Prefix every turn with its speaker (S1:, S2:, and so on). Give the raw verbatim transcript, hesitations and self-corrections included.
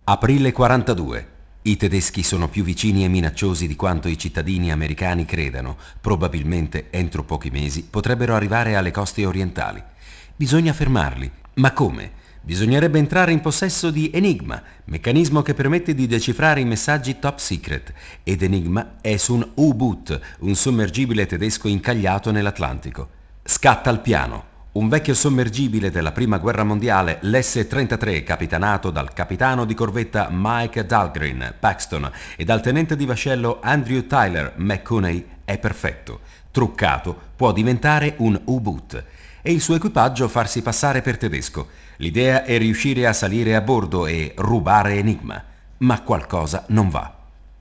S1: Aprile quarantadue. I tedeschi sono più vicini e minacciosi di quanto i cittadini americani credano. Probabilmente, entro pochi mesi, potrebbero arrivare alle coste orientali. Bisogna fermarli. Ma come? Bisognerebbe entrare in possesso di Enigma, meccanismo che permette di decifrare i messaggi top secret. Ed Enigma è su un U-Boot, un sommergibile tedesco incagliato nell'Atlantico. Scatta il piano. Un vecchio sommergibile della prima guerra mondiale, l'esse trentatré, capitanato dal capitano di corvetta Mike Dahlgren Paxton e dal tenente di vascello Andrew Tyler McConaughey, è perfetto. Truccato, può diventare un U-Boot e il suo equipaggio farsi passare per tedesco. L'idea è riuscire a salire a bordo e rubare Enigma, ma qualcosa non va.